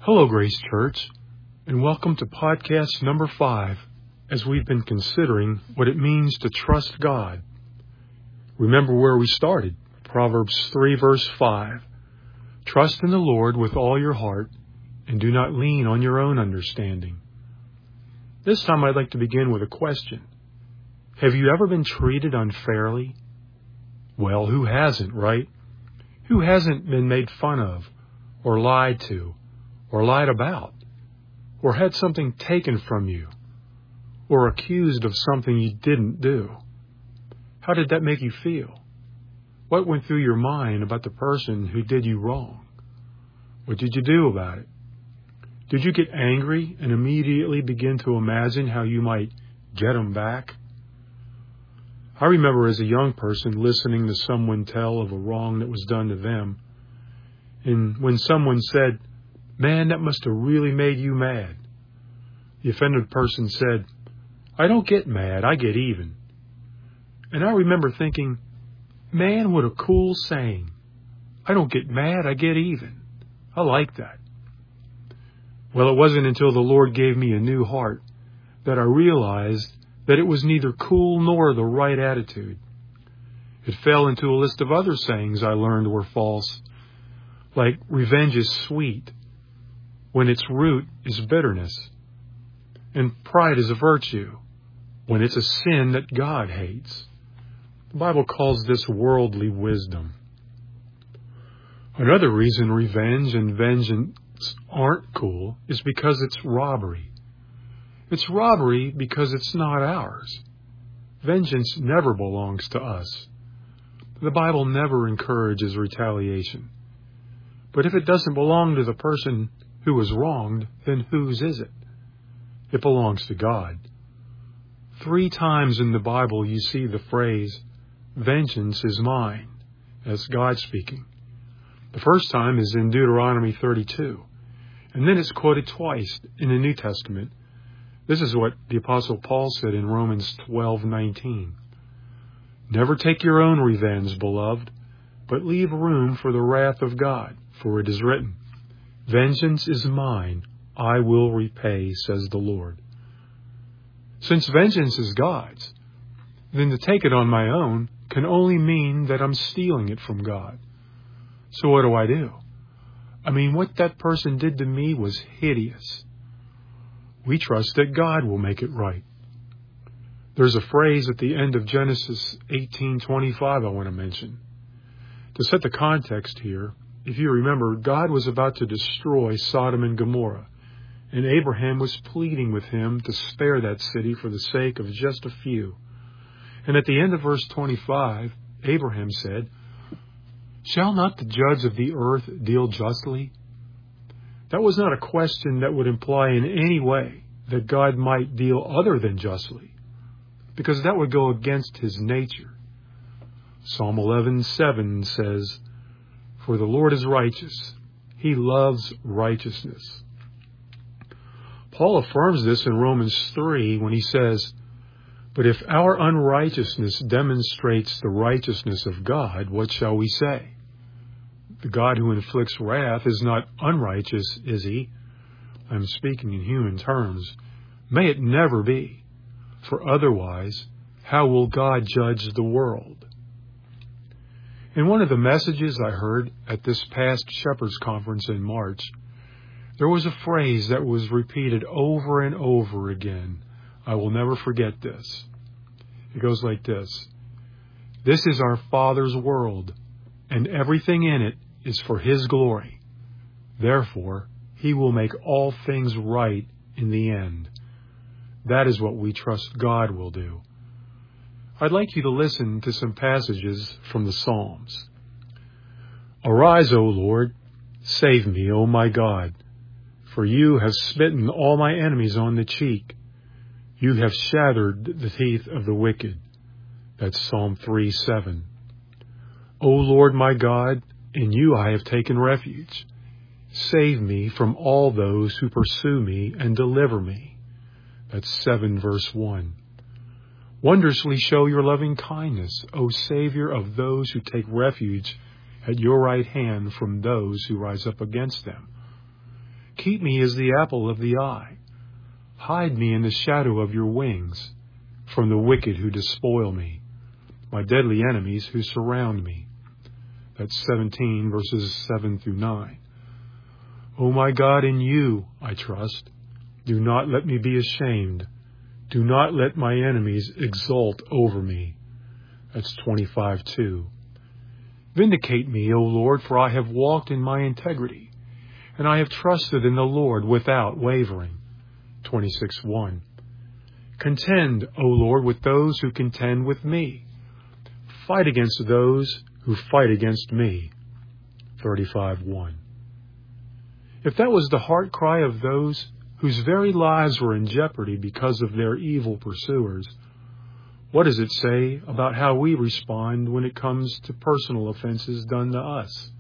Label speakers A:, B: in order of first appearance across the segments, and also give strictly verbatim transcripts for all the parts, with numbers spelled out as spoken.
A: Hello, Grace Church, and welcome to podcast number five as we've been considering what it means to trust God. Remember where we started, Proverbs three verse five. Trust in the Lord with all your heart and do not lean on your own understanding. This time I'd like to begin with a question. Have you ever been treated unfairly? Well, who hasn't, right? Who hasn't been made fun of, or lied to, or lied about, or had something taken from you, or accused of something you didn't do? How did that make you feel? What went through your mind about the person who did you wrong? What did you do about it? Did you get angry and immediately begin to imagine how you might get them back? I remember as a young person listening to someone tell of a wrong that was done to them, and when someone said, "Man, that must have really made you mad," the offended person said, "I don't get mad, I get even." And I remember thinking, man, what a cool saying. I don't get mad, I get even. I like that. Well, it wasn't until the Lord gave me a new heart that I realized that it was neither cool nor the right attitude. It fell into a list of other sayings I learned were false, like revenge is sweet, when its root is bitterness, and pride is a virtue, when it's a sin that God hates. The Bible calls this worldly wisdom. Another reason revenge and vengeance aren't cool is because it's robbery. It's robbery because it's not ours. Vengeance never belongs to us. The Bible never encourages retaliation. But if it doesn't belong to the person who was wronged, then whose is it? It belongs to God. Three times in the Bible you see the phrase, "Vengeance is mine," as God speaking. The first time is in Deuteronomy thirty-two, and then it's quoted twice in the New Testament. This is what the Apostle Paul said in Romans twelve nineteen. "Never take your own revenge, beloved, but leave room for the wrath of God, for it is written, 'Vengeance is mine, I will repay,' says the Lord." Since vengeance is God's, then to take it on my own can only mean that I'm stealing it from God. So what do I do? I mean, what that person did to me was hideous. We trust that God will make it right. There's a phrase at the end of Genesis eighteen twenty-five I want to mention. To set the context here, if you remember, God was about to destroy Sodom and Gomorrah, and Abraham was pleading with him to spare that city for the sake of just a few. And at the end of verse twenty-five, Abraham said, "Shall not the judge of the earth deal justly?" That was not a question that would imply in any way that God might deal other than justly, because that would go against his nature. Psalm eleven seven says, "For the Lord is righteous. He loves righteousness." Paul affirms this in Romans three when he says, "But if our unrighteousness demonstrates the righteousness of God, what shall we say? The God who inflicts wrath is not unrighteous, is he?" I'm speaking in human terms. May it never be, for otherwise, how will God judge the world? In one of the messages I heard at this past Shepherds Conference in March, there was a phrase that was repeated over and over again. I will never forget this. It goes like this: "This is our Father's world, and everything in it is for His glory. Therefore, He will make all things right in the end." That is what we trust God will do. I'd like you to listen to some passages from the Psalms. "Arise, O Lord, save me, O my God, for you have smitten all my enemies on the cheek. You have shattered the teeth of the wicked." That's Psalm three seven. "O Lord my God, in you I have taken refuge. Save me from all those who pursue me and deliver me." That's seven verse one. "Wondrously show your loving kindness, O Savior of those who take refuge at your right hand from those who rise up against them. Keep me as the apple of the eye. Hide me in the shadow of your wings from the wicked who despoil me, my deadly enemies who surround me. That's seventeen, verses seven through nine. O my God, in you I trust. Do not let me be ashamed. Do not let my enemies exult over me. That's twenty-five two. Vindicate me, O Lord, for I have walked in my integrity, and I have trusted in the Lord without wavering. twenty-six one. Contend, O Lord, with those who contend with me. Fight against those who fight against me. thirty-five one. If that was the heart cry of those whose very lives were in jeopardy because of their evil pursuers, what does it say about how we respond when it comes to personal offenses done to us?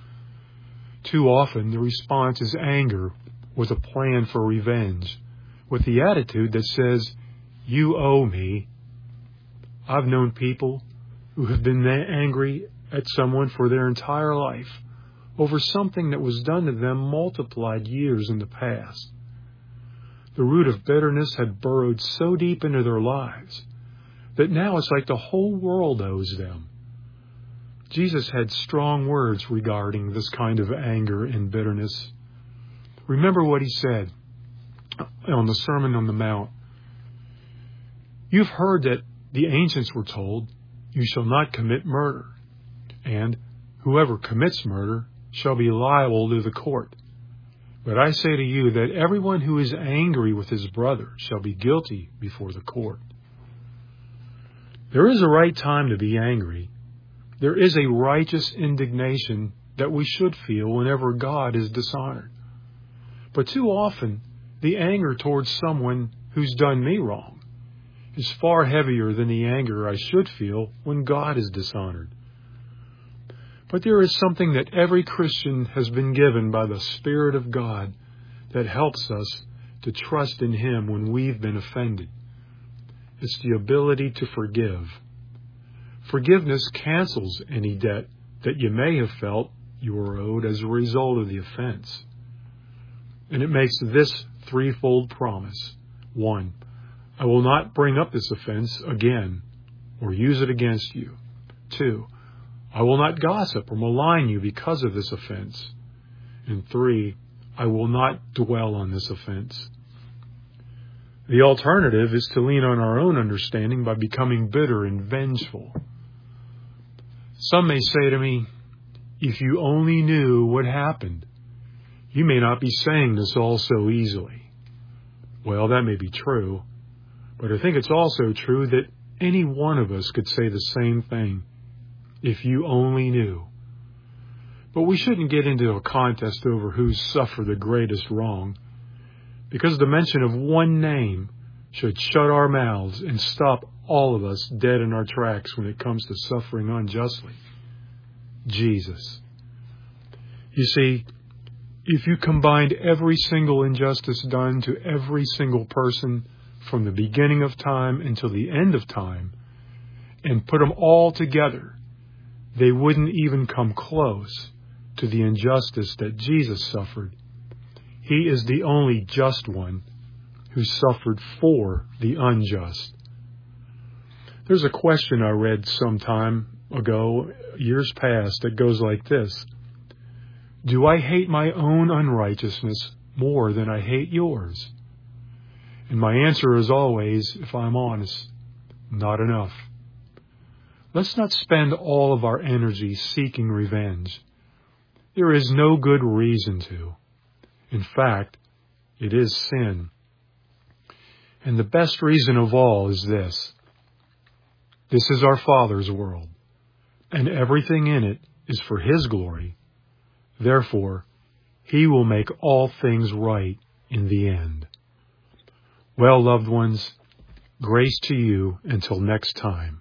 A: Too often the response is anger with a plan for revenge, with the attitude that says, you owe me. I've known people who have been angry at someone for their entire life over something that was done to them multiplied years in the past. The root of bitterness had burrowed so deep into their lives that now it's like the whole world owes them. Jesus had strong words regarding this kind of anger and bitterness. Remember what he said on the Sermon on the Mount. You've heard that the ancients were told, you shall not commit murder, and whoever commits murder shall be liable to the court. But I say to you that everyone who is angry with his brother shall be guilty before the court. There is a right time to be angry. There is a righteous indignation that we should feel whenever God is dishonored. But too often, the anger towards someone who's done me wrong is far heavier than the anger I should feel when God is dishonored. But there is something that every Christian has been given by the Spirit of God that helps us to trust in Him when we've been offended. It's the ability to forgive. Forgiveness cancels any debt that you may have felt you were owed as a result of the offense. And it makes this threefold promise. One, I will not bring up this offense again or use it against you. Two, I will not gossip or malign you because of this offense. And three, I will not dwell on this offense. The alternative is to lean on our own understanding by becoming bitter and vengeful. Some may say to me, if you only knew what happened, you may not be saying this all so easily. Well, that may be true, but I think it's also true that any one of us could say the same thing. If you only knew. But we shouldn't get into a contest over who's suffered the greatest wrong, because the mention of one name should shut our mouths and stop all of us dead in our tracks when it comes to suffering unjustly. Jesus. You see, if you combined every single injustice done to every single person from the beginning of time until the end of time and put them all together, they wouldn't even come close to the injustice that Jesus suffered. He is the only just one who suffered for the unjust. There's a question I read some time ago, years past, that goes like this. Do I hate my own unrighteousness more than I hate yours? And my answer is always, if I'm honest, not enough. Let's not spend all of our energy seeking revenge. There is no good reason to. In fact, it is sin. And the best reason of all is this. This is our Father's world, and everything in it is for His glory. Therefore, He will make all things right in the end. Well, loved ones, grace to you until next time.